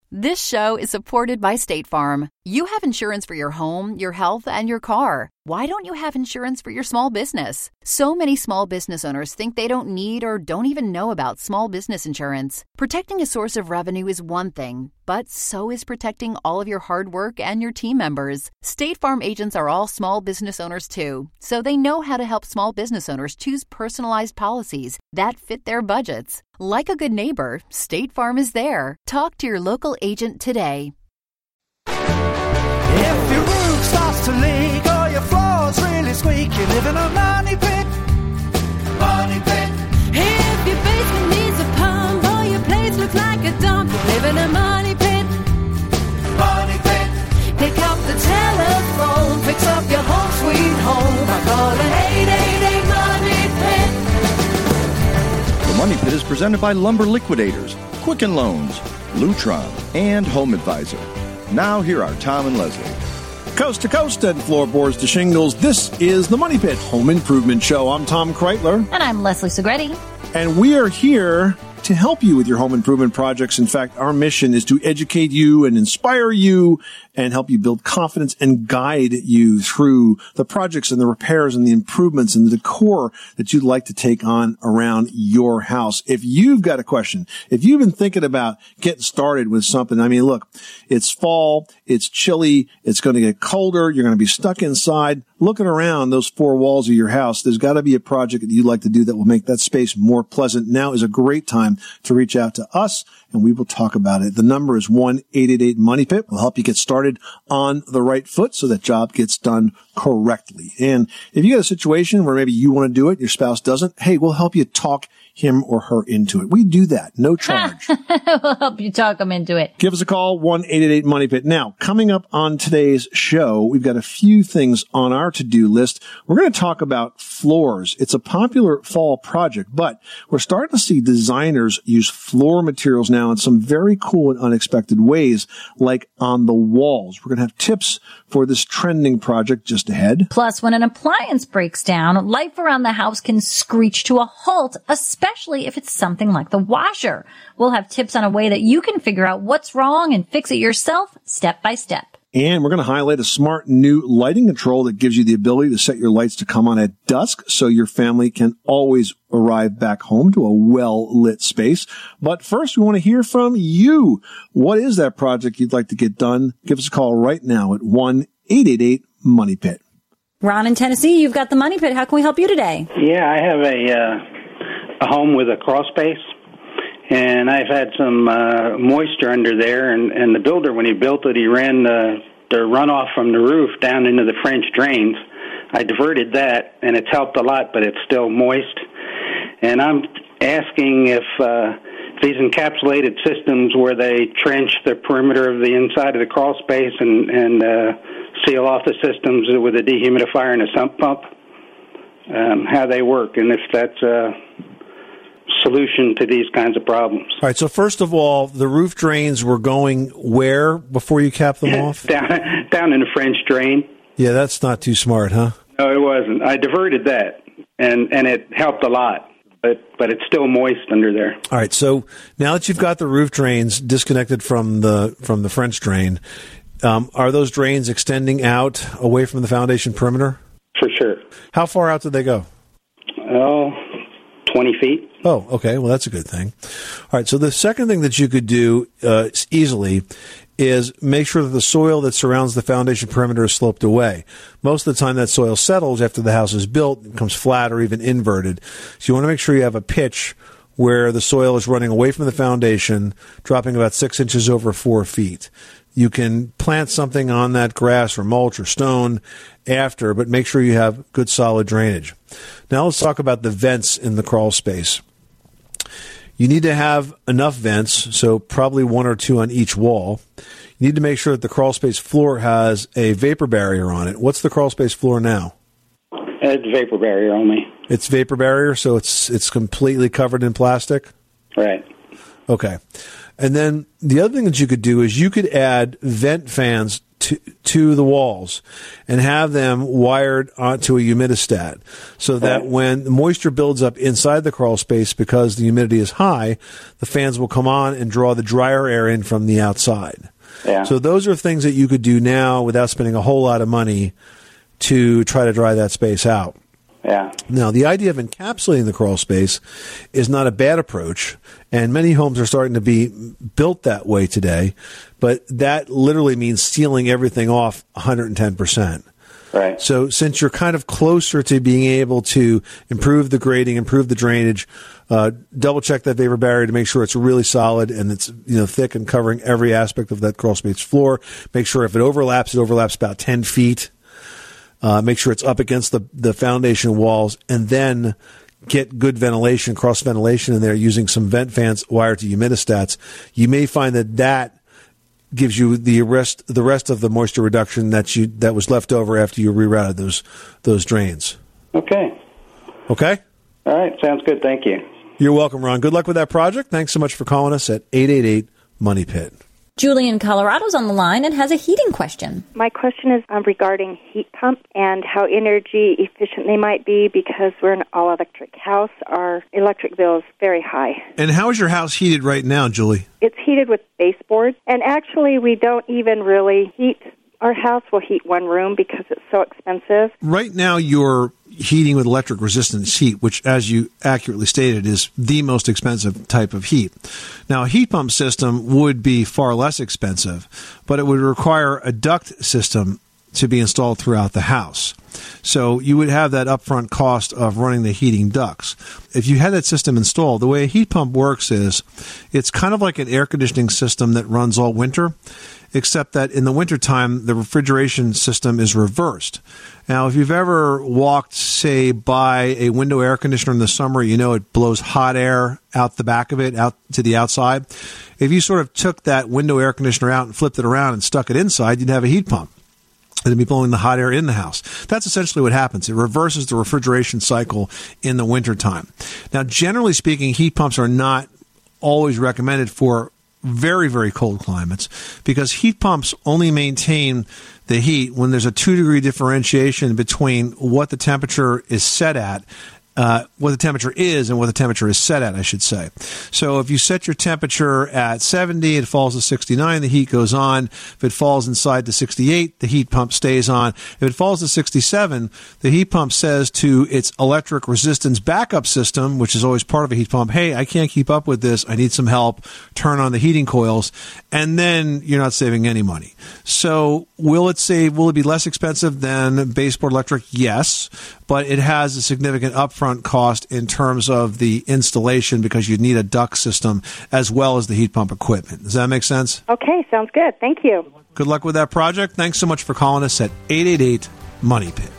This show is supported by State Farm. You have insurance for your home, your health, and your car. Why don't you have insurance for your small business? So many small business owners think they don't need or don't even know about small business insurance. Protecting a source of revenue is one thing, but so is protecting all of your hard work and your team members. State Farm agents are all small business owners too, so they know how to help small business owners choose personalized policies that fit their budgets. Like a good neighbor, State Farm is there. Talk to your local agent today. If your roof starts to leak or your floor's really squeak, you live in a money pit. Money pit. If your basement needs a pump or your place looks like a dump, you live in a money pit. Money pit. Pick up the telephone, fix up your home sweet home by calling 888 Money Pit. The Money Pit is presented by Lumber Liquidators, Quicken Loans, Lutron, and Home Advisor. Now here are Tom and Leslie. Coast to coast and floorboards to shingles, this is the Money Pit Home Improvement Show. I'm Tom Kreitler. And I'm Leslie Segretti. And we are here to help you with your home improvement projects. In fact, our mission is to educate you and inspire you and help you build confidence and guide you through the projects and the repairs and the improvements and the decor that you'd like to take on around your house. If you've got a question, if you've been thinking about getting started with something, I mean, look, it's fall, it's chilly, it's going to get colder, you're going to be stuck inside. Looking around those four walls of your house, there's got to be a project that you'd like to do that will make that space more pleasant. Now is a great time to reach out to us, and we will talk about it. The number is 1-888-MONEY-PIT. We'll help you get started on the right foot so that job gets done correctly. And if you got a situation where maybe you want to do it, your spouse doesn't, hey, we'll help you talk him or her into it. We do that. No charge. We'll help you talk them into it. Give us a call, 1-888-MONEY-PIT. Now, coming up on today's show, we've got a few things on our to-do list. We're going to talk about floors. It's a popular fall project, but we're starting to see designers use floor materials now in some very cool and unexpected ways, like on the walls. We're going to have tips for this trending project just ahead. Plus, when an appliance breaks down, life around the house can screech to a halt, especially if it's something like the washer. We'll have tips on a way that you can figure out what's wrong and fix it yourself step by step. And we're going to highlight a smart new lighting control that gives you the ability to set your lights to come on at dusk so your family can always arrive back home to a well-lit space. But first, we want to hear from you. What is that project you'd like to get done? Give us a call right now at 1-888-MONEY-PIT. Ron in Tennessee, you've got the Money Pit. How can we help you today? Yeah, I have a home with a crawl space, and I've had some moisture under there, and the builder, when he built it, he ran the runoff from the roof down into the French drains. I diverted that, and it's helped a lot, but it's still moist. And I'm asking if these encapsulated systems where they trench the perimeter of the inside of the crawl space and seal off the systems with a dehumidifier and a sump pump, how they work, and if that's a solution to these kinds of problems. All right, so first of all, the roof drains were going where before you capped them off? down in the French drain. Yeah, that's not too smart, huh? No, it wasn't. I diverted that, and it helped a lot. But it's still moist under there. All right. So now that you've got the roof drains disconnected from the French drain, are those drains extending out away from the foundation perimeter? For sure. How far out did they go? 20 feet. Oh, okay. Well, that's a good thing. All right. So the second thing that you could do easily is make sure that the soil that surrounds the foundation perimeter is sloped away. Most of the time that soil settles after the house is built, it becomes flat or even inverted. So you want to make sure you have a pitch where the soil is running away from the foundation, dropping about 6 inches over 4 feet. You can plant something on that, grass or mulch or stone after, but make sure you have good solid drainage. Now let's talk about the vents in the crawl space. You need to have enough vents, so probably 1 or 2 on each wall. You need to make sure that the crawl space floor has a vapor barrier on it. What's the crawl space floor now? It's vapor barrier only. It's vapor barrier, so it's completely covered in plastic? Right. Okay. And then the other thing that you could do is you could add vent fans to the walls and have them wired onto a humidistat so that when the moisture builds up inside the crawl space because the humidity is high, the fans will come on and draw the drier air in from the outside. Yeah. So those are things that you could do now without spending a whole lot of money to try to dry that space out. Yeah. Now, the idea of encapsulating the crawl space is not a bad approach, and many homes are starting to be built that way today, but that literally means sealing everything off 110%. Right. So since you're kind of closer to being able to improve the grading, improve the drainage, double check that vapor barrier to make sure it's really solid and it's thick and covering every aspect of that crawl space floor. Make sure if it overlaps about 10 feet. Make sure it's up against the foundation walls, and then get good ventilation, cross ventilation in there using some vent fans wired to humidistats. You may find that gives you the rest of the moisture reduction that was left over after you rerouted those drains. Okay. Okay? All right. Sounds good. Thank you. You're welcome, Ron. Good luck with that project. Thanks so much for calling us at 888-MONEY-PIT. Julie in Colorado's on the line and has a heating question. My question is regarding heat pumps and how energy efficient they might be, because we're an all-electric house. Our electric bill is very high. And how is your house heated right now, Julie? It's heated with baseboards, and actually we don't even really heat. Our house will heat one room because it's so expensive. Right now you're heating with electric resistance heat, which, as you accurately stated, is the most expensive type of heat. Now, a heat pump system would be far less expensive, but it would require a duct system to be installed throughout the house. So you would have that upfront cost of running the heating ducts. If you had that system installed, the way a heat pump works is it's kind of like an air conditioning system that runs all winter, except that in the wintertime, the refrigeration system is reversed. Now, if you've ever walked, say, by a window air conditioner in the summer, it blows hot air out the back of it, out to the outside. If you sort of took that window air conditioner out and flipped it around and stuck it inside, you'd have a heat pump. It'd be blowing the hot air in the house. That's essentially what happens. It reverses the refrigeration cycle in the wintertime. Now, generally speaking, heat pumps are not always recommended for very, very cold climates, because heat pumps only maintain the heat when there's a 2-degree differentiation between what the temperature is set at, what the temperature is and what the temperature is set at, I should say. So if you set your temperature at 70, it falls to 69, the heat goes on. If it falls inside to 68, the heat pump stays on. If it falls to 67, the heat pump says to its electric resistance backup system, which is always part of a heat pump, hey, I can't keep up with this, I need some help, turn on the heating coils, and then you're not saving any money. So will it be less expensive than baseboard electric? Yes, but it has a significant upfront cost in terms of the installation, because you need a duct system as well as the heat pump equipment. Does that make sense? Okay, sounds good. Thank you. Good luck with that project. Thanks so much for calling us at 888-MONEY-PIT.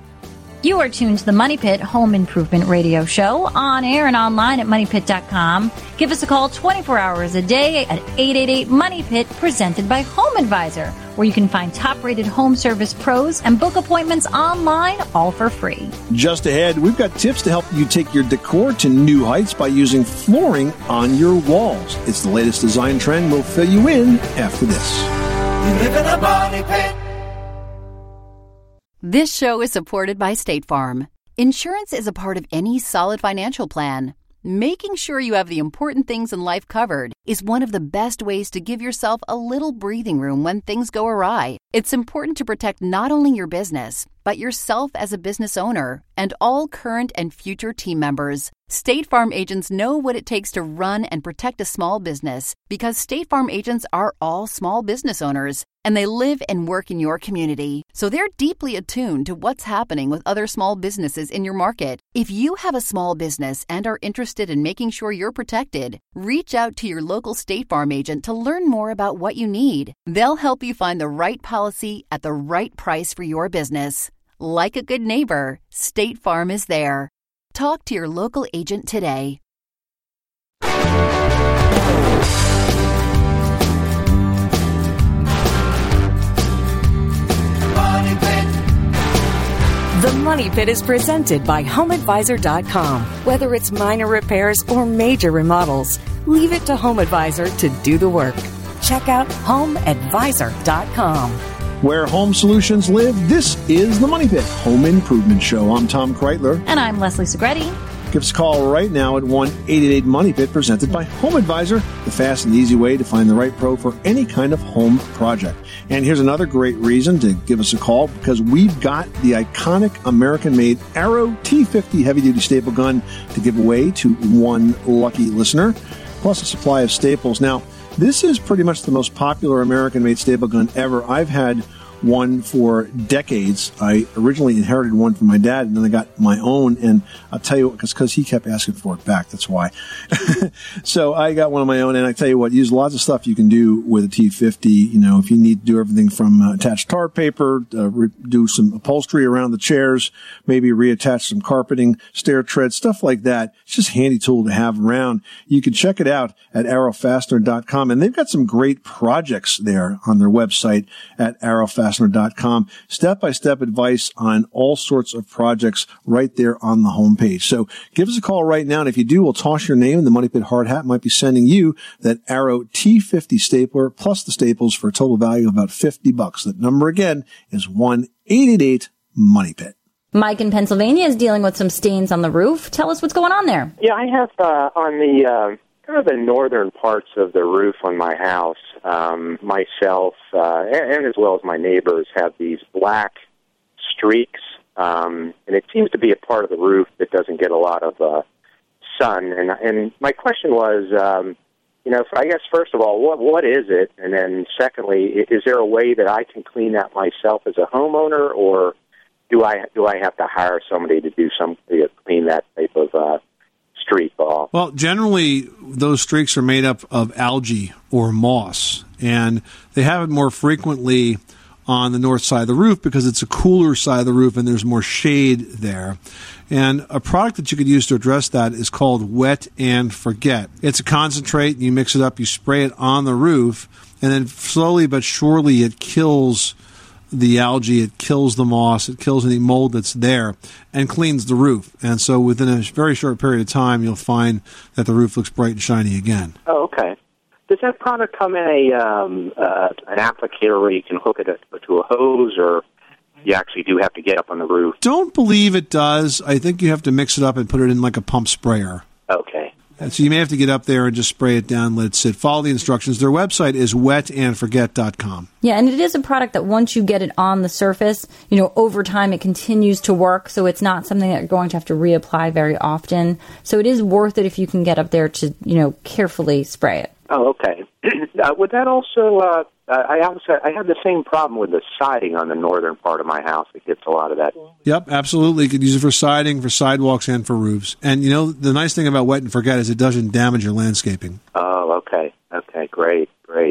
You are tuned to the Money Pit Home Improvement Radio Show, on air and online at MoneyPit.com. Give us a call 24 hours a day at 888-MONEY-PIT, presented by Home Advisor, where you can find top-rated home service pros and book appointments online, all for free. Just ahead, we've got tips to help you take your decor to new heights by using flooring on your walls. It's the latest design trend. We'll fill you in after this. You live in a money pit. This show is supported by State Farm. Insurance is a part of any solid financial plan. Making sure you have the important things in life covered is one of the best ways to give yourself a little breathing room when things go awry. It's important to protect not only your business, but yourself as a business owner and all current and future team members. State Farm agents know what it takes to run and protect a small business, because State Farm agents are all small business owners, and they live and work in your community. So they're deeply attuned to what's happening with other small businesses in your market. If you have a small business and are interested in making sure you're protected, reach out to your local State Farm agent to learn more about what you need. They'll help you find the right policy at the right price for your business. Like a good neighbor, State Farm is there. Talk to your local agent today. The Money Pit is presented by HomeAdvisor.com. Whether it's minor repairs or major remodels, leave it to HomeAdvisor to do the work. Check out HomeAdvisor.com. Where home solutions live, this is the Money Pit Home Improvement Show. I'm Tom Kreitler. And I'm Leslie Segretti. Give us a call right now at 1-888-MONEY-PIT, presented by Home Advisor, the fast and easy way to find the right pro for any kind of home project. And here's another great reason to give us a call, because we've got the iconic American-made Arrow T50 heavy-duty staple gun to give away to one lucky listener, plus a supply of staples. Now, this is pretty much the most popular American-made staple gun ever. I've had one for decades. I originally inherited one from my dad, and then I got my own, and I'll tell you what, because he kept asking for it back, that's why. So I got one of my own, and I tell you what, use lots of stuff you can do with a T50. You know, if you need to do everything from attach tar paper, do some upholstery around the chairs, maybe reattach some carpeting, stair tread, stuff like that. It's just a handy tool to have around. You can check it out at arrowfastener.com, and they've got some great projects there on their website at arrowfastener.com. Step-by-step advice on all sorts of projects right there on the homepage. So give us a call right now, and if you do, we'll toss your name, and the Money Pit Hard Hat might be sending you that Arrow T50 stapler plus the staples for a total value of about $50. That number again is 1-888-MONEY-PIT. Mike in Pennsylvania is dealing with some stains on the roof. Tell us what's going on there. Yeah, I have on the kind of the northern parts of the roof on my house, myself and as well as my neighbors have these black streaks, and it seems to be a part of the roof that doesn't get a lot of sun. And my question was, I guess first of all, what is it? And then secondly, is there a way that I can clean that myself as a homeowner, or do I have to hire somebody to do something to clean that type of streak off? Well, generally, those streaks are made up of algae or moss, and they have it more frequently on the north side of the roof because it's a cooler side of the roof and there's more shade there. And a product that you could use to address that is called Wet and Forget. It's a concentrate, you mix it up, you spray it on the roof, and then slowly but surely it kills the algae, it kills the moss, it kills any mold that's there, and cleans the roof. And so within a very short period of time, you'll find that the roof looks bright and shiny again. Oh, okay. Does that product come in an applicator where you can hook it to a hose, or you actually do have to get up on the roof? Don't believe it does. I think you have to mix it up and put it in like a pump sprayer. Okay. So you may have to get up there and just spray it down, let it sit. Follow the instructions. Their website is wetandforget.com. Yeah, and it is a product that once you get it on the surface, over time it continues to work, so it's not something that you're going to have to reapply very often. So it is worth it if you can get up there to, carefully spray it. Oh, okay. Would that also, I have the same problem with the siding on the northern part of my house. It gets a lot of that. Yep, absolutely. You could use it for siding, for sidewalks, and for roofs. And, the nice thing about Wet and Forget is it doesn't damage your landscaping. Oh, okay. Okay, great.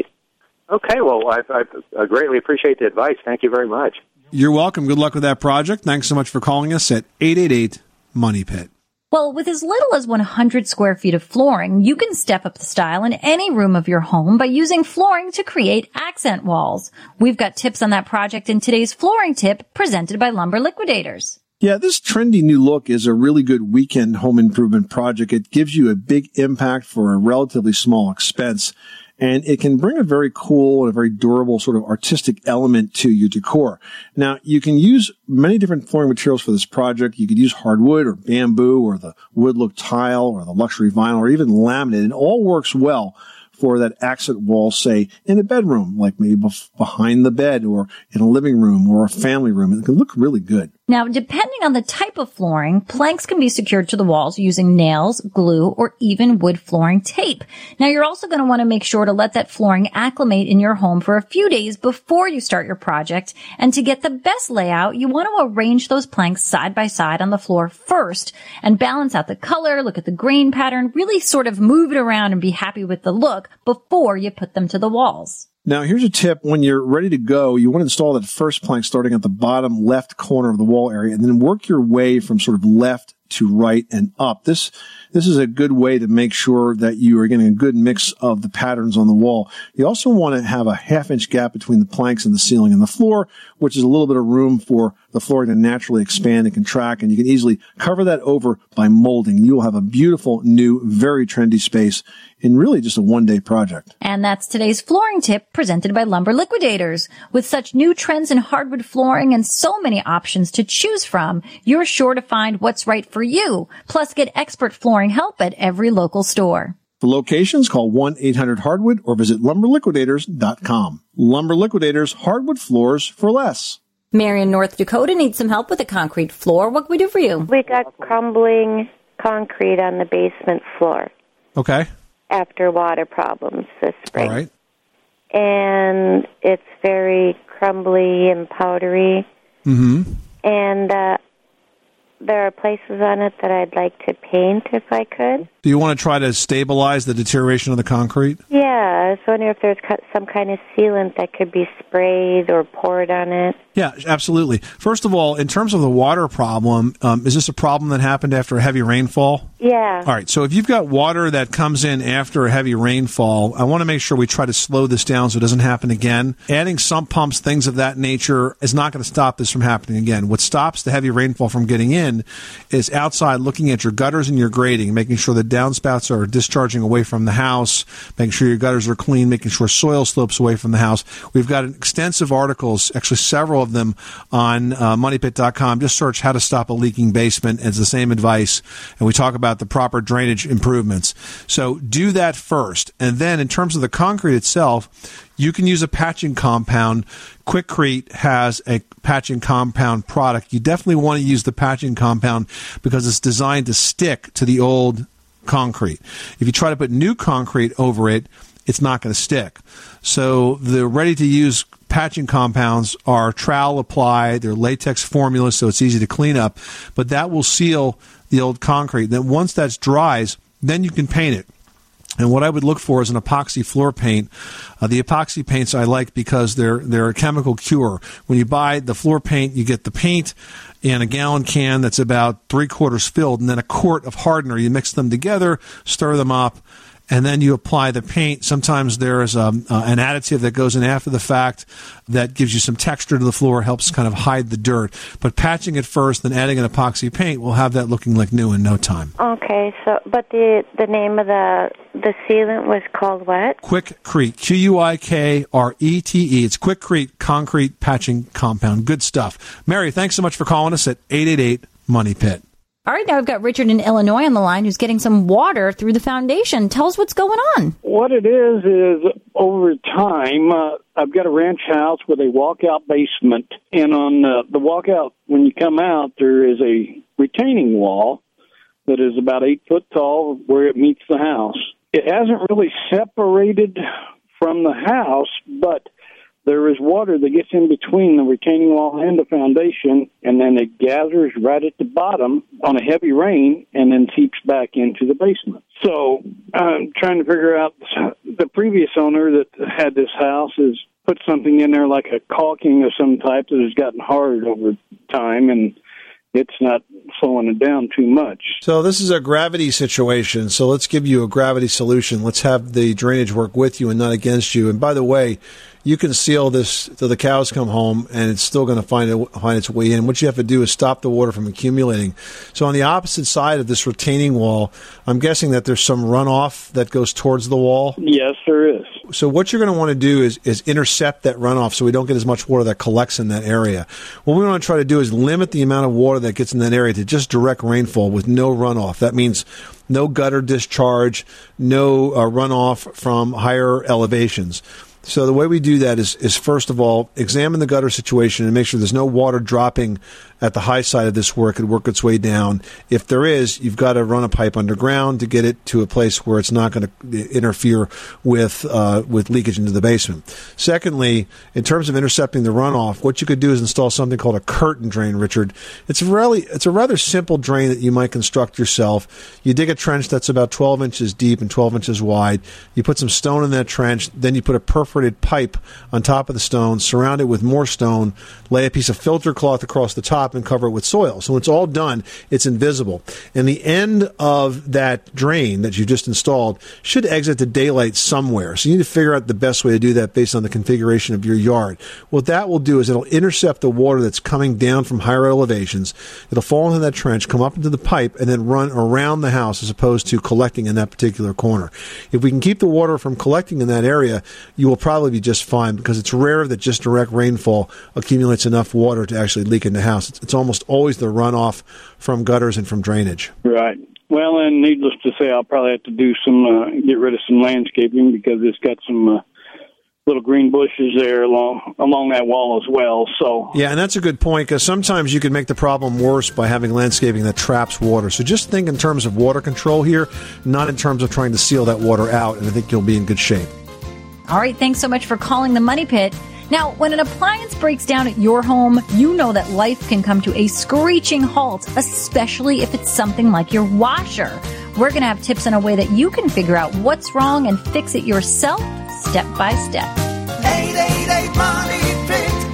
Okay, well, I greatly appreciate the advice. Thank you very much. You're welcome. Good luck with that project. Thanks so much for calling us at 888-MONEY-PIT. Well, with as little as 100 square feet of flooring, you can step up the style in any room of your home by using flooring to create accent walls. We've got tips on that project in today's flooring tip presented by Lumber Liquidators. Yeah, this trendy new look is a really good weekend home improvement project. It gives you a big impact for a relatively small expense, and it can bring a very cool and a very durable sort of artistic element to your decor. Now, you can use many different flooring materials for this project. You could use hardwood or bamboo or the wood look tile or the luxury vinyl or even laminate. It all works well for that accent wall, say, in a bedroom, like maybe behind the bed or in a living room or a family room. It can look really good. Now, depending on the type of flooring, planks can be secured to the walls using nails, glue, or even wood flooring tape. Now, you're also going to want to make sure to let that flooring acclimate in your home for a few days before you start your project. And to get the best layout, you want to arrange those planks side by side on the floor first and balance out the color, look at the grain pattern, really sort of move it around and be happy with the look before you put them to the walls. Now, here's a tip. When you're ready to go, you want to install that first plank starting at the bottom left corner of the wall area and then work your way from sort of left to right and up. This is a good way to make sure that you are getting a good mix of the patterns on the wall. You also want to have a 1/2 inch gap between the planks and the ceiling and the floor, which is a little bit of room for the flooring to naturally expand and contract, and you can easily cover that over by molding. You will have a beautiful, new, very trendy space in really just a one-day project. And that's today's flooring tip presented by Lumber Liquidators. With such new trends in hardwood flooring and so many options to choose from, you're sure to find what's right for you. Plus, get expert flooring help at every local store. For locations, call 1-800-HARDWOOD or visit lumberliquidators.com. Lumber Liquidators, hardwood floors for less. Mary in North Dakota needs some help with a concrete floor. What can we do for you? We got crumbling concrete on the basement floor Okay. after water problems this spring. All right. And it's very crumbly and powdery. Mm-hmm. And there are places on it that I'd like to paint if I could. Do you want to try to stabilize the deterioration of the concrete? Yeah, I was wondering if there's some kind of sealant that could be sprayed or poured on it. Yeah, absolutely. First of all, in terms of the water problem, is this a problem that happened after a heavy rainfall? Yeah. All right, so if you've got water that comes in after a heavy rainfall, I want to make sure we try to slow this down so it doesn't happen again. Adding sump pumps, things of that nature, is not going to stop this from happening again. What stops the heavy rainfall from getting in is outside looking at your gutters and your grading, making sure the downspouts are discharging away from the house, making sure your gutters are clean, making sure soil slopes away from the house. We've got extensive articles, actually several of them, on moneypit.com. Just search how to stop a leaking basement. It's the same advice, and we talk about the proper drainage improvements. So do that first. And then in terms of the concrete itself, you can use a patching compound. Quikrete has a patching compound product. You definitely want to use the patching compound because it's designed to stick to the old concrete. If you try to put new concrete over it, it's not going to stick. So the ready-to-use patching compounds are trowel applied. They're latex formula, so it's easy to clean up. But that will seal the old concrete. Then once that dries, then you can paint it. And what I would look for is an epoxy floor paint. The epoxy paints I like because they're a chemical cure. When you buy the floor paint, you get the paint in a gallon can that's about 3/4 filled, and then a quart of hardener. You mix them together, stir them up, and then you apply the paint. Sometimes there is an additive that goes in after the fact that gives you some texture to the floor, helps kind of hide the dirt. But patching it first, then adding an epoxy paint will have that looking like new in no time. Okay, so but the name of the sealant was called what? Quikrete, Quikrete. It's Quikrete Concrete Patching Compound. Good stuff. Mary, thanks so much for calling us at 888-MONEY-PIT. All right, now I've got Richard in Illinois on the line who's getting some water through the foundation. Tell us what's going on. What it is over time, I've got a ranch house with a walkout basement, and on the walkout, when you come out, there is a retaining wall that is about 8 foot tall where it meets the house. It hasn't really separated from the house, but there is water that gets in between the retaining wall and the foundation, and then it gathers right at the bottom on a heavy rain and then seeps back into the basement. So I'm trying to figure out, the previous owner that had this house has put something in there like a caulking of some type that has gotten hard over time, and it's not slowing it down too much. So this is a gravity situation. So let's give you a gravity solution. Let's have the drainage work with you and not against you. And by the way, you can seal this till the cows come home, and it's still going to find its way in. What you have to do is stop the water from accumulating. So on the opposite side of this retaining wall, I'm guessing that there's some runoff that goes towards the wall? Yes, there is. So what you're going to want to do is intercept that runoff so we don't get as much water that collects in that area. What we want to try to do is limit the amount of water that gets in that area to just direct rainfall with no runoff. That means no gutter discharge, no runoff from higher elevations. So the way we do that is first of all, examine the gutter situation and make sure there's no water dropping at the high side of this work and work its way down. If there is, you've got to run a pipe underground to get it to a place where it's not going to interfere with leakage into the basement. Secondly, in terms of intercepting the runoff, what you could do is install something called a curtain drain, Richard. It's a rather simple drain that you might construct yourself. You dig a trench that's about 12 inches deep and 12 inches wide. You put some stone in that trench, then you put a perforator perforated pipe on top of the stone, surround it with more stone, lay a piece of filter cloth across the top, and cover it with soil. So when it's all done, it's invisible. And the end of that drain that you just installed should exit to daylight somewhere. So you need to figure out the best way to do that based on the configuration of your yard. What that will do is it'll intercept the water that's coming down from higher elevations. It'll fall into that trench, come up into the pipe, and then run around the house as opposed to collecting in that particular corner. If we can keep the water from collecting in that area, you will probably be just fine, because it's rare that just direct rainfall accumulates enough water to actually leak in the house. It's almost always the runoff from gutters and from drainage. Right. Well, and needless to say, I'll probably have to do some, get rid of some landscaping, because it's got some little green bushes there along that wall as well. So yeah, and that's a good point, because sometimes you can make the problem worse by having landscaping that traps water. So just think in terms of water control here, not in terms of trying to seal that water out, and I think you'll be in good shape. All right, thanks so much for calling the Money Pit. Now, when an appliance breaks down at your home, you know that life can come to a screeching halt, especially if it's something like your washer. We're going to have tips on a way that you can figure out what's wrong and fix it yourself, step by step. 888 Money Pit.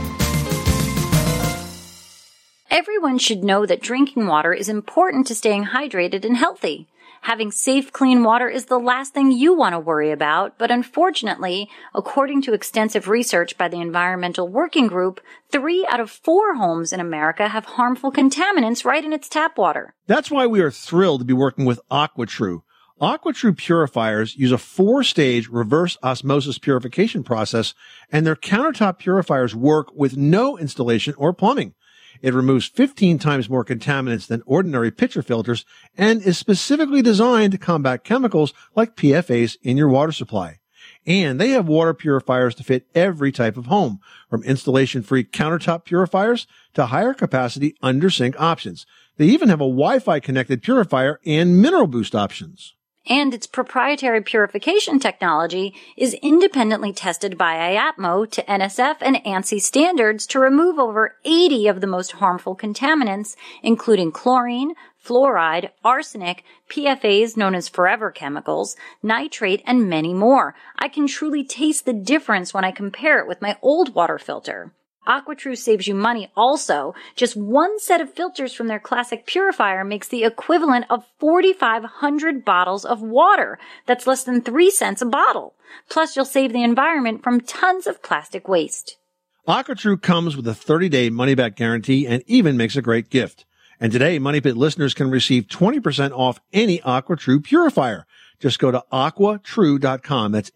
Everyone should know that drinking water is important to staying hydrated and healthy. Having safe, clean water is the last thing you want to worry about, but unfortunately, according to extensive research by the Environmental Working Group, 3 out of 4 homes in America have harmful contaminants right in its tap water. That's why we are thrilled to be working with AquaTrue. AquaTrue purifiers use a 4-stage reverse osmosis purification process, and their countertop purifiers work with no installation or plumbing. It removes 15 times more contaminants than ordinary pitcher filters and is specifically designed to combat chemicals like PFAS in your water supply. And they have water purifiers to fit every type of home, from installation-free countertop purifiers to higher capacity under-sink options. They even have a Wi-Fi connected purifier and mineral boost options. And its proprietary purification technology is independently tested by IAPMO to NSF and ANSI standards to remove over 80 of the most harmful contaminants, including chlorine, fluoride, arsenic, PFAS known as forever chemicals, nitrate, and many more. I can truly taste the difference when I compare it with my old water filter. AquaTrue saves you money also. Just one set of filters from their classic purifier makes the equivalent of 4,500 bottles of water. That's less than 3 cents a bottle. Plus, you'll save the environment from tons of plastic waste. AquaTrue comes with a 30-day money-back guarantee and even makes a great gift. And today, Money Pit listeners can receive 20% off any AquaTrue purifier. Just go to AquaTrue.com. That's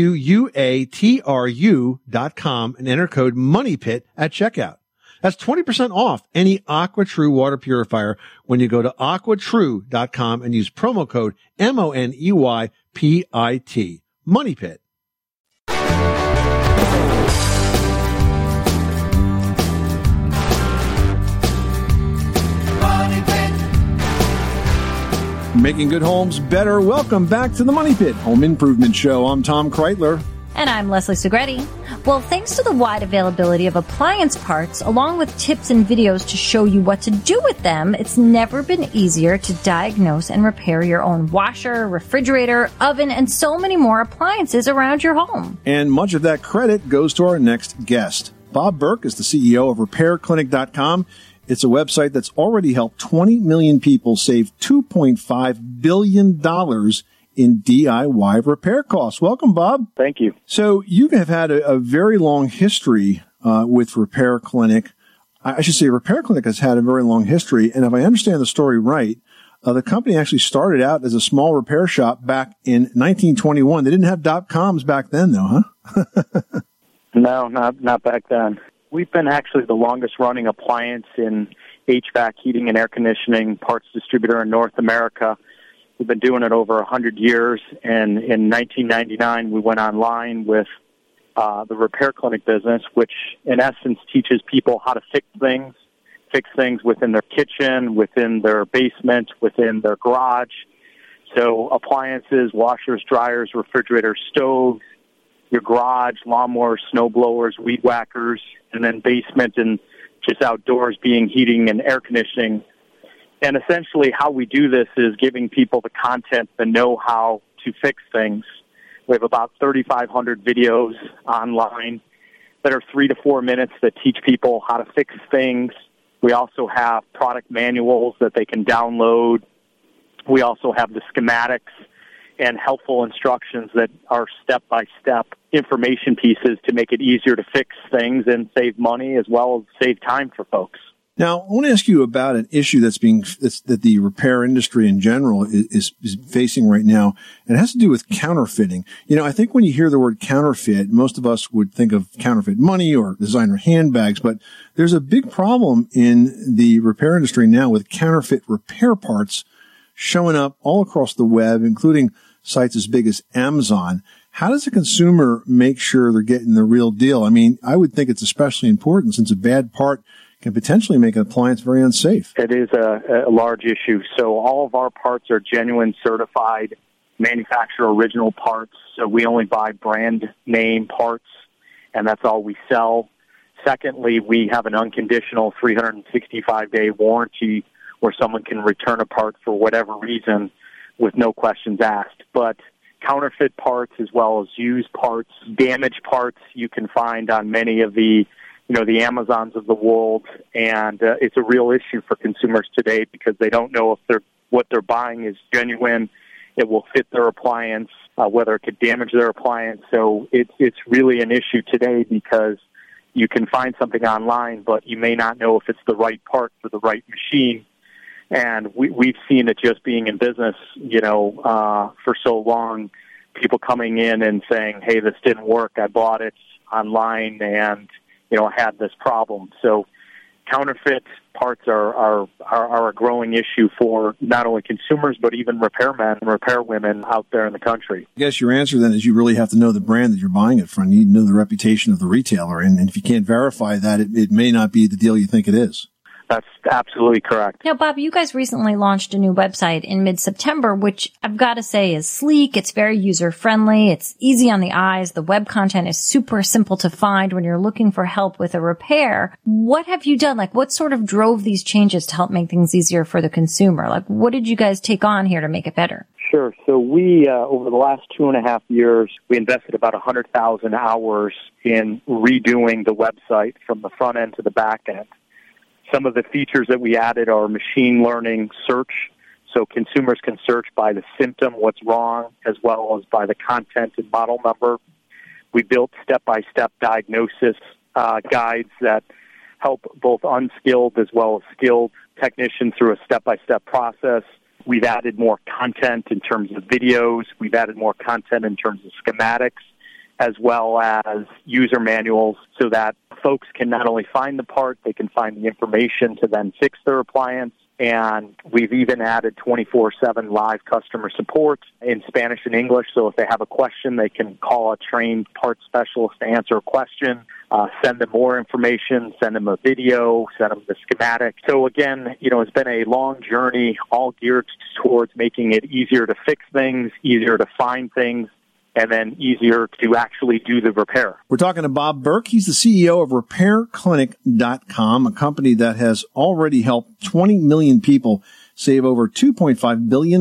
AQUATRU.com and enter code MONEYPIT at checkout. That's 20% off any AquaTrue water purifier when you go to AquaTrue.com and use promo code MONEYPIT. Money Pit. Making good homes better. Welcome back to the Money Pit Home Improvement Show. I'm Tom Kreitler. And I'm Leslie Segretti. Well, thanks to the wide availability of appliance parts, along with tips and videos to show you what to do with them, it's never been easier to diagnose and repair your own washer, refrigerator, oven, and so many more appliances around your home. And much of that credit goes to our next guest. Bob Burke is the CEO of RepairClinic.com. It's a website that's already helped 20 million people save $2.5 billion in DIY repair costs. Welcome, Bob. Thank you. So you have had a very long history with Repair Clinic. I should say Repair Clinic has had a very long history. And if I understand the story right, the company actually started out as a small repair shop back in 1921. They didn't have .coms back then, though, huh? No, not back then. We've been actually the longest-running appliance in HVAC, heating and air conditioning parts distributor in North America. We've been doing it over 100 years, and in 1999 we went online with the Repair Clinic business, which in essence teaches people how to fix things within their kitchen, within their basement, within their garage. So appliances, washers, dryers, refrigerators, stoves, your garage, lawnmowers, snow blowers, weed whackers, and then basement and just outdoors being heating and air conditioning. And essentially how we do this is giving people the content, the know-how to fix things We have about 3,500 videos online that are 3 to 4 minutes that teach people how to fix things. We also have product manuals that they can download. We also have the schematics and helpful instructions that are step-by-step information pieces to make it easier to fix things and save money as well as save time for folks. Now, I want to ask you about an issue that the repair industry in general is facing right now, and it has to do with counterfeiting. You know, I think when you hear the word counterfeit, most of us would think of counterfeit money or designer handbags, but there's a big problem in the repair industry now with counterfeit repair parts showing up all across the web, including sites as big as Amazon. How does a consumer make sure they're getting the real deal? I mean, I would think it's especially important since a bad part can potentially make an appliance very unsafe. It is a large issue. So all of our parts are genuine, certified, manufacturer original parts. So we only buy brand name parts, and that's all we sell. Secondly, we have an unconditional 365-day warranty where someone can return a part for whatever reason with no questions asked. But counterfeit parts as well as used parts, damaged parts you can find on many of the Amazons of the world, and it's a real issue for consumers today because they don't know if what they're buying is genuine, it will fit their appliance, whether it could damage their appliance. So it's really an issue today because you can find something online, but you may not know if it's the right part for the right machine. And we've seen it just being in business, for so long, people coming in and saying, hey, this didn't work, I bought it online, and I had this problem. So counterfeit parts are a growing issue for not only consumers, but even repairmen and repairwomen out there in the country. I guess your answer then is you really have to know the brand that you're buying it from. You need to know the reputation of the retailer. And if you can't verify that, it may not be the deal you think it is. That's absolutely correct. Now, Bob, you guys recently launched a new website in mid-September, which I've got to say is sleek. It's very user-friendly. It's easy on the eyes. The web content is super simple to find when you're looking for help with a repair. What have you done? What sort of drove these changes to help make things easier for the consumer? What did you guys take on here to make it better? Sure. So we, over the last 2.5 years, we invested about 100,000 hours in redoing the website from the front end to the back end. Some of the features that we added are machine learning search, so consumers can search by the symptom, what's wrong, as well as by the content and model number. We built step-by-step diagnosis guides that help both unskilled as well as skilled technicians through a step-by-step process. We've added more content in terms of videos. We've added more content in terms of schematics, as well as user manuals so that folks can not only find the part, they can find the information to then fix their appliance. And we've even added 24/7 live customer support in Spanish and English. So if they have a question, they can call a trained parts specialist to answer a question, send them more information, send them a video, send them the schematic. So again, it's been a long journey, all geared towards making it easier to fix things, easier to find things, and then easier to actually do the repair. We're talking to Bob Burke. He's the CEO of RepairClinic.com, a company that has already helped 20 million people save over $2.5 billion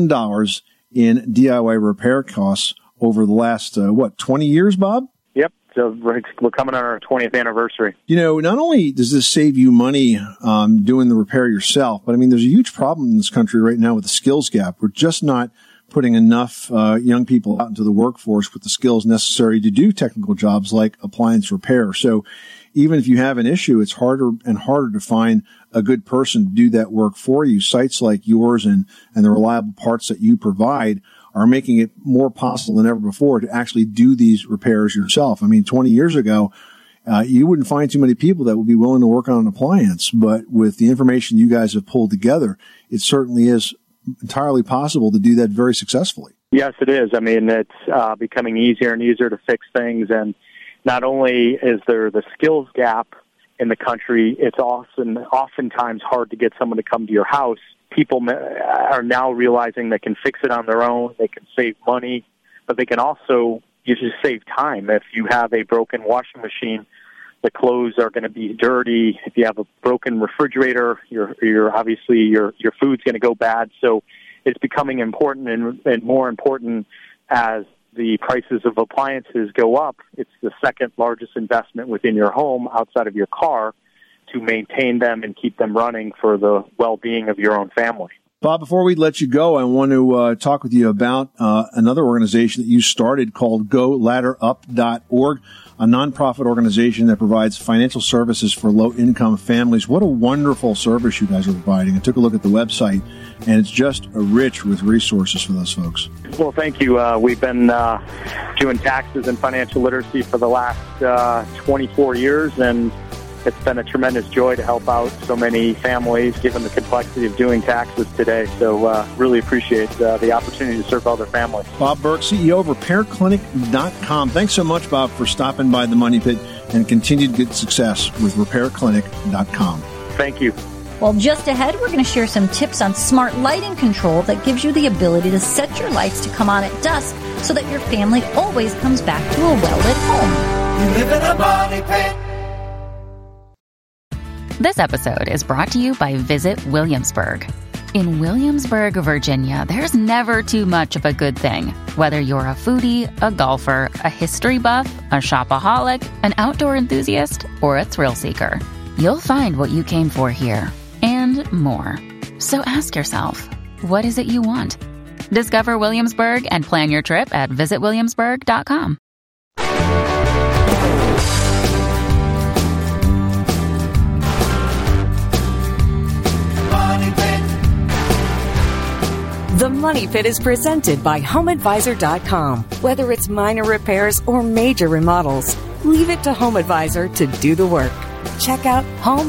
in DIY repair costs over the last, 20 years, Bob? Yep. So we're coming on our 20th anniversary. Not only does this save you money doing the repair yourself, but there's a huge problem in this country right now with the skills gap. We're just not putting enough young people out into the workforce with the skills necessary to do technical jobs like appliance repair. So even if you have an issue, it's harder and harder to find a good person to do that work for you. Sites like yours and the reliable parts that you provide are making it more possible than ever before to actually do these repairs yourself. 20 years ago, you wouldn't find too many people that would be willing to work on an appliance. But with the information you guys have pulled together, it certainly is entirely possible to do that very successfully. Yes, it is. It's becoming easier and easier to fix things. And not only is there the skills gap in the country, it's oftentimes hard to get someone to come to your house. People are now realizing they can fix it on their own. They can save money, but they can also just save time. If you have a broken washing machine, the clothes are going to be dirty. If you have a broken refrigerator, your obviously your food's going to go bad. So it's becoming important and more important as the prices of appliances go up, it's the second largest investment within your home outside of your car to maintain them and keep them running for the well-being of your own family. Bob, before we let you go, I want to talk with you about another organization that you started called GoLadderUp.org, a nonprofit organization that provides financial services for low-income families. What a wonderful service you guys are providing. I took a look at the website, and it's just rich with resources for those folks. Well, thank you. We've been doing taxes and financial literacy for the last 24 years, and it's been a tremendous joy to help out so many families, given the complexity of doing taxes today. So really appreciate the opportunity to serve other families. Bob Burke, CEO of RepairClinic.com. Thanks so much, Bob, for stopping by the Money Pit, and continued good success with RepairClinic.com. Thank you. Well, just ahead, we're going to share some tips on smart lighting control that gives you the ability to set your lights to come on at dusk so that your family always comes back to a well-lit home. You live in a money pit. This episode is brought to you by Visit Williamsburg. In Williamsburg, Virginia, there's never too much of a good thing. Whether you're a foodie, a golfer, a history buff, a shopaholic, an outdoor enthusiast, or a thrill seeker, you'll find what you came for here and more. So ask yourself, what is it you want? Discover Williamsburg and plan your trip at visitwilliamsburg.com. The Money Pit is presented by HomeAdvisor.com. Whether it's minor repairs or major remodels, leave it to HomeAdvisor to do the work. Check out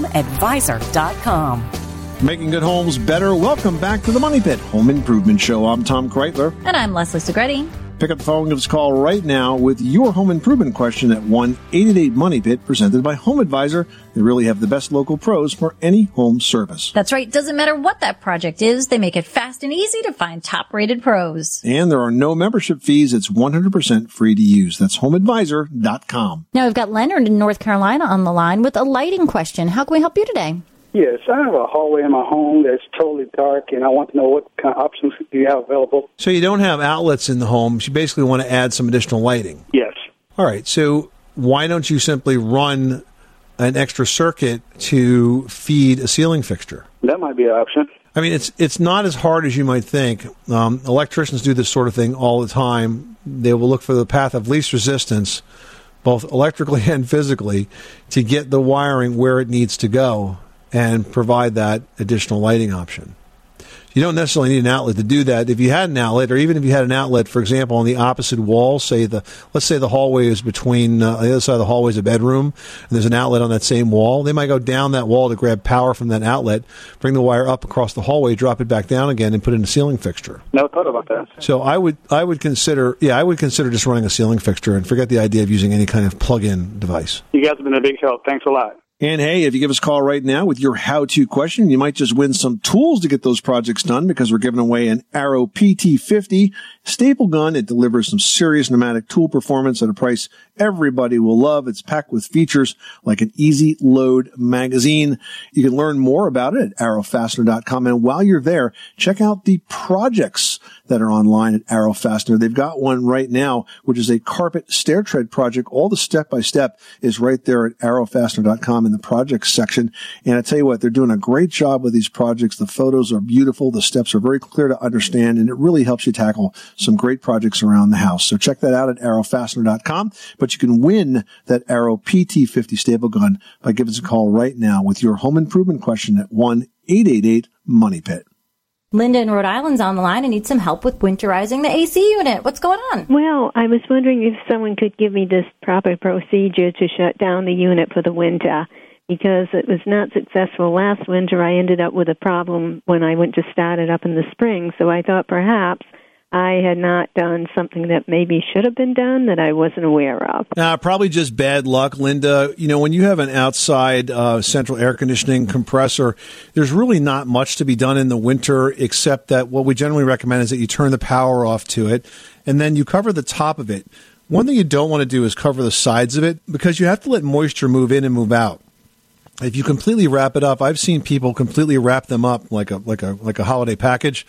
HomeAdvisor.com. Making good homes better. Welcome back to the Money Pit Home Improvement Show. I'm Tom Kreitler. And I'm Leslie Segretti. Pick up the phone, give us a call right now with your home improvement question at 1-888-MONEY-PIT, presented by Home Advisor. They really have the best local pros for any home service. That's right. Doesn't matter what that project is. They make it fast and easy to find top-rated pros. And there are no membership fees. It's 100% free to use. That's HomeAdvisor.com. Now we've got Leonard in North Carolina on the line with a lighting question. How can we help you today? Yes, I have a hallway in my home that's totally dark, and I want to know what kind of options do you have available. So you don't have outlets in the home. You basically want to add some additional lighting. Yes. All right. So why don't you simply run an extra circuit to feed a ceiling fixture? That might be an option. I mean, it's not as hard as you might think. Electricians do this sort of thing all the time. They will look for the path of least resistance, both electrically and physically, to get the wiring where it needs to go and provide that additional lighting option. You don't necessarily need an outlet to do that. If you had an outlet, or even if you had an outlet, for example, on the opposite wall, let's say the hallway is between, the other side of the hallway is a bedroom, and there's an outlet on that same wall, they might go down that wall to grab power from that outlet, bring the wire up across the hallway, drop it back down again, and put in a ceiling fixture. Never thought about that. So I would consider just running a ceiling fixture and forget the idea of using any kind of plug-in device. You guys have been a big help. Thanks a lot. And hey, if you give us a call right now with your how-to question, you might just win some tools to get those projects done, because we're giving away an Arrow PT50 staple gun. It delivers some serious pneumatic tool performance at a price everybody will love. It's packed with features like an easy load magazine. You can learn more about it at arrowfastener.com. And while you're there, check out the projects that are online at Arrow Fastener. They've got one right now, which is a carpet stair tread project. All the step-by-step is right there at arrowfastener.com in the projects section. And I tell you what, they're doing a great job with these projects. The photos are beautiful. The steps are very clear to understand, and it really helps you tackle some great projects around the house. So check that out at arrowfastener.com. But you can win that Arrow PT50 staple gun by giving us a call right now with your home improvement question at 1-888-MONEY-PIT. Linda in Rhode Island's on the line and needs some help with winterizing the AC unit. What's going on? Well, I was wondering if someone could give me this proper procedure to shut down the unit for the winter, because it was not successful last winter. I ended up with a problem when I went to start it up in the spring, so I thought perhaps I had not done something that maybe should have been done that I wasn't aware of. Probably just bad luck, Linda. You know, when you have an outside central air conditioning compressor, there's really not much to be done in the winter, except that what we generally recommend is that you turn the power off to it, and then you cover the top of it. One thing you don't want to do is cover the sides of it, because you have to let moisture move in and move out. If you completely wrap it up, I've seen people completely wrap them up like a holiday package.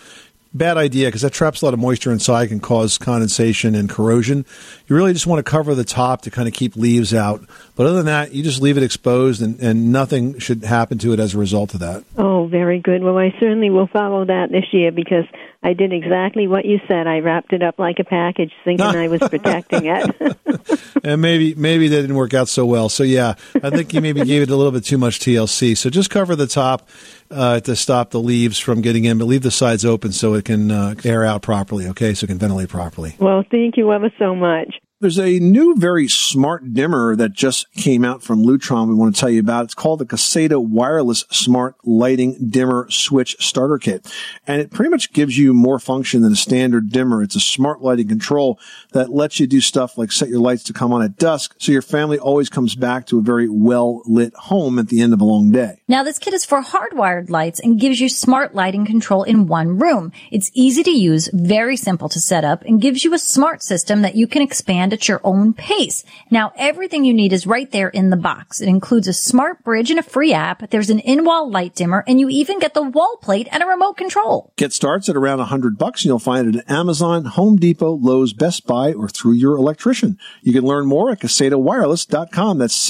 bad idea because that traps a lot of moisture inside, can cause condensation and corrosion. You really just want to cover the top to kind of keep leaves out. But other than that, you just leave it exposed and nothing should happen to it as a result of that. Oh, very good. Well, I certainly will follow that this year because I did exactly what you said. I wrapped it up like a package thinking I was protecting it. And maybe that didn't work out so well. So, yeah, I think you maybe gave it a little bit too much TLC. So just cover the top to stop the leaves from getting in, but leave the sides open so it can air out properly, okay, so it can ventilate properly. Well, thank you ever so much. There's a new, very smart dimmer that just came out from Lutron we want to tell you about. It's called the Caseta Wireless Smart Lighting Dimmer Switch Starter Kit. And it pretty much gives you more function than a standard dimmer. It's a smart lighting control that lets you do stuff like set your lights to come on at dusk so your family always comes back to a very well-lit home at the end of a long day. Now, this kit is for hardwired lights and gives you smart lighting control in one room. It's easy to use, very simple to set up, and gives you a smart system that you can expand at your own pace. Now, everything you need is right there in the box. It includes a smart bridge and a free app. There's an in-wall light dimmer, and you even get the wall plate and a remote control. Kit starts at around $100, and you'll find it at Amazon, Home Depot, Lowe's, Best Buy, or through your electrician. You can learn more at CasetaWireless.com. That's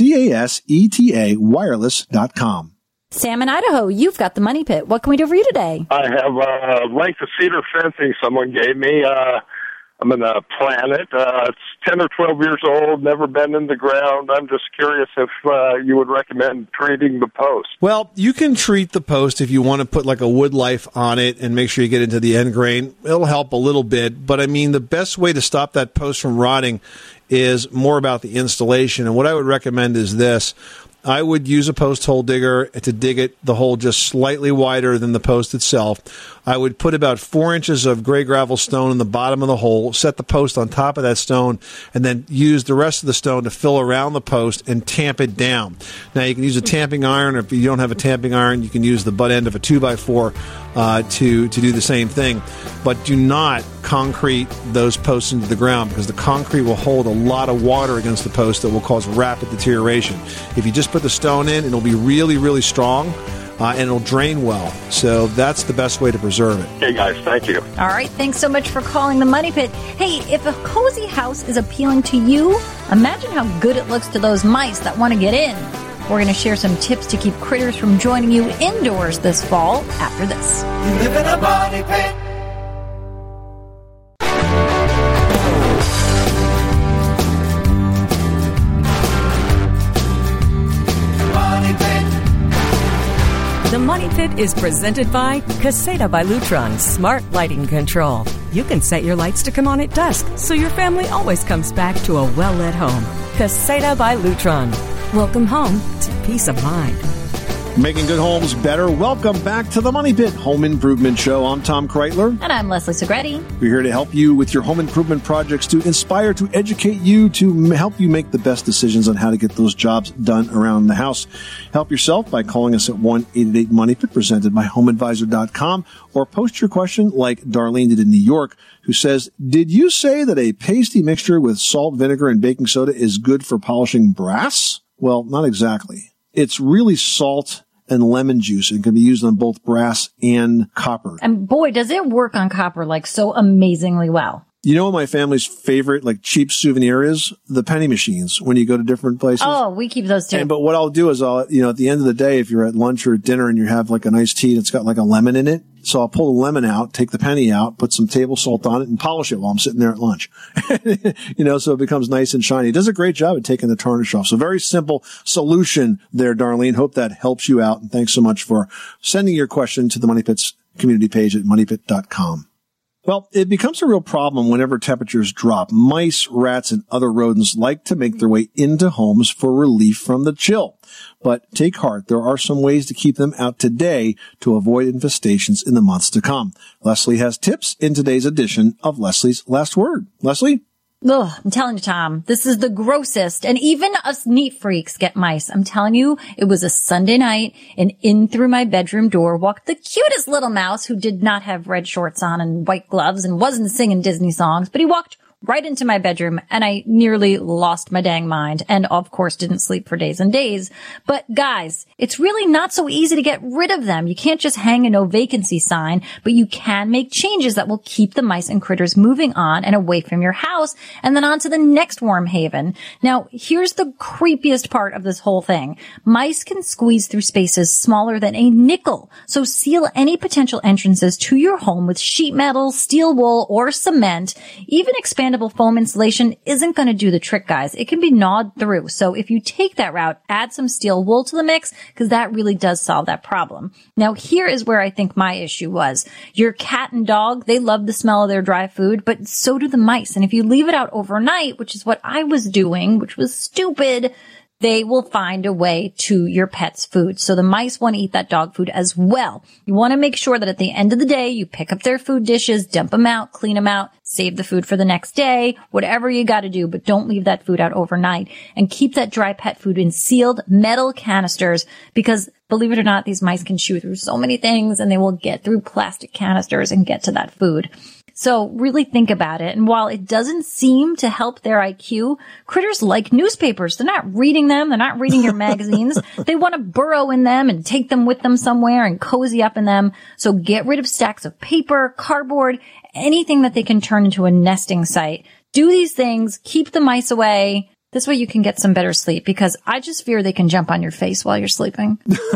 CASETA Wireless.com. Sam in Idaho, you've got the Money Pit. What can we do for you today? I have a length of cedar fencing someone gave me. I'm going to plant it. It's 10 or 12 years old, never been in the ground. I'm just curious if you would recommend treating the post. Well, you can treat the post if you want to put like a wood life on it and make sure you get into the end grain. It'll help a little bit. But, I mean, the best way to stop that post from rotting is more about the installation. And what I would recommend is this. I would use a post hole digger to dig it, the hole just slightly wider than the post itself. I would put about 4 inches of gray gravel stone in the bottom of the hole, set the post on top of that stone, and then use the rest of the stone to fill around the post and tamp it down. Now, you can use a tamping iron, or if you don't have a tamping iron, you can use the butt end of a 2x4 to do the same thing. But do not concrete those posts into the ground because the concrete will hold a lot of water against the post that will cause rapid deterioration. If you just put the stone in, it'll be really, really strong. And it'll drain well. So that's the best way to preserve it. Hey, guys, thank you. All right, thanks so much for calling the Money Pit. Hey, if a cozy house is appealing to you, imagine how good it looks to those mice that want to get in. We're going to share some tips to keep critters from joining you indoors this fall after this. You live in a money pit. The Money Pit is presented by Caseta by Lutron Smart Lighting Control. You can set your lights to come on at dusk so your family always comes back to a well-lit home. Caseta by Lutron. Welcome home to peace of mind. Making good homes better. Welcome back to the Money Pit Home Improvement Show. I'm Tom Kreitler. And I'm Leslie Segretti. We're here to help you with your home improvement projects, to inspire, to educate you, to help you make the best decisions on how to get those jobs done around the house. Help yourself by calling us at 1-888-MONEYPIT, presented by HomeAdvisor.com, or post your question like Darlene did in New York, who says, did you say that a pasty mixture with salt, vinegar, and baking soda is good for polishing brass? Well, not exactly. It's really salt and lemon juice and can be used on both brass and copper. And boy, does it work on copper like so amazingly well. You know what my family's favorite, like, cheap souvenir is? The penny machines when you go to different places. Oh, we keep those too. But what I'll do is at the end of the day, if you're at lunch or at dinner and you have like an iced tea that's got like a lemon in it, so I'll pull the lemon out, take the penny out, put some table salt on it, and polish it while I'm sitting there at lunch. So it becomes nice and shiny. It does a great job at taking the tarnish off. So very simple solution there, Darlene. Hope that helps you out. And thanks so much for sending your question to the Money Pit's community page at moneypit.com. Well, it becomes a real problem whenever temperatures drop. Mice, rats, and other rodents like to make their way into homes for relief from the chill. But take heart, there are some ways to keep them out today to avoid infestations in the months to come. Leslie has tips in today's edition of Leslie's Last Word. Leslie? Ugh, I'm telling you, Tom, this is the grossest. And even us neat freaks get mice. I'm telling you, it was a Sunday night, and in through my bedroom door walked the cutest little mouse who did not have red shorts on and white gloves and wasn't singing Disney songs, but he walked right into my bedroom, and I nearly lost my dang mind, and of course didn't sleep for days and days. But guys, it's really not so easy to get rid of them. You can't just hang a no vacancy sign, but you can make changes that will keep the mice and critters moving on and away from your house, and then on to the next warm haven. Now, here's the creepiest part of this whole thing. Mice can squeeze through spaces smaller than a nickel, so seal any potential entrances to your home with sheet metal, steel wool, or cement. Even expandable foam insulation isn't going to do the trick, guys. It can be gnawed through. So if you take that route, add some steel wool to the mix, because that really does solve that problem. Now, here is where I think my issue was. Your cat and dog, they love the smell of their dry food, but so do the mice. And if you leave it out overnight, which is what I was doing, which was stupid, they will find a way to your pet's food. So the mice want to eat that dog food as well. You want to make sure that at the end of the day, you pick up their food dishes, dump them out, clean them out, save the food for the next day, whatever you got to do, but don't leave that food out overnight. And keep that dry pet food in sealed metal canisters, because believe it or not, these mice can chew through so many things, and they will get through plastic canisters and get to that food. So really think about it. And while it doesn't seem to help their IQ, critters like newspapers. They're not reading them. They're not reading your magazines. They want to burrow in them and take them with them somewhere and cozy up in them. So get rid of stacks of paper, cardboard, anything that they can turn into a nesting site. Do these things. Keep the mice away. This way you can get some better sleep, because I just fear they can jump on your face while you're sleeping.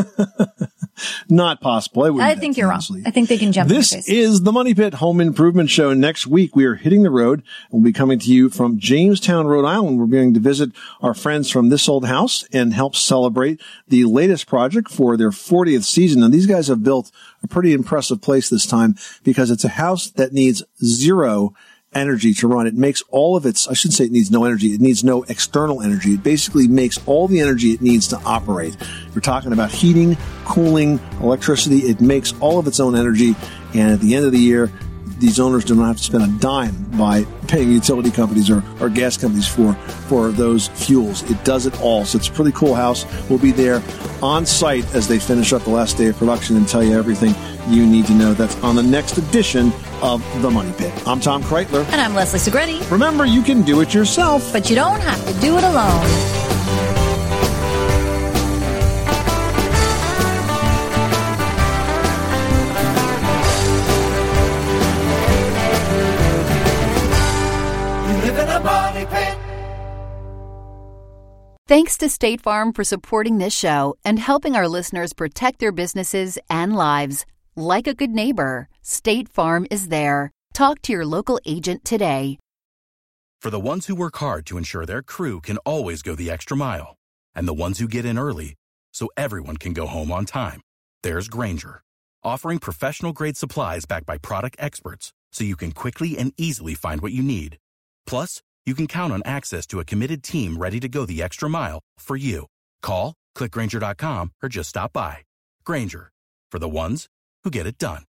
Not possible. I think you're wrong. I think they can jump on your face. This is the Money Pit Home Improvement Show. Next week, we are hitting the road. We'll be coming to you from Jamestown, Rhode Island. We're going to visit our friends from This Old House and help celebrate the latest project for their 40th season. And these guys have built a pretty impressive place this time, because it's a house that needs zero energy to run. It makes all of its, I shouldn't say it needs no energy. It needs no external energy. It basically makes all the energy it needs to operate. We're talking about heating, cooling, electricity. It makes all of its own energy. And at the end of the year, these owners do not have to spend a dime by paying utility companies or gas companies for those fuels. It does it all. So it's a pretty cool house. We'll be there on site as they finish up the last day of production and tell you everything you need to know. That's on the next edition of The Money Pit. I'm Tom Kreitler. And I'm Leslie Segretti. Remember, you can do it yourself, but you don't have to do it alone. Thanks to State Farm for supporting this show and helping our listeners protect their businesses and lives. Like a good neighbor, State Farm is there. Talk to your local agent today. For the ones who work hard to ensure their crew can always go the extra mile, and the ones who get in early so everyone can go home on time, there's Grainger, offering professional-grade supplies backed by product experts so you can quickly and easily find what you need. Plus, you can count on access to a committed team ready to go the extra mile for you. Call, click Grainger.com, or just stop by. Grainger, for the ones who get it done.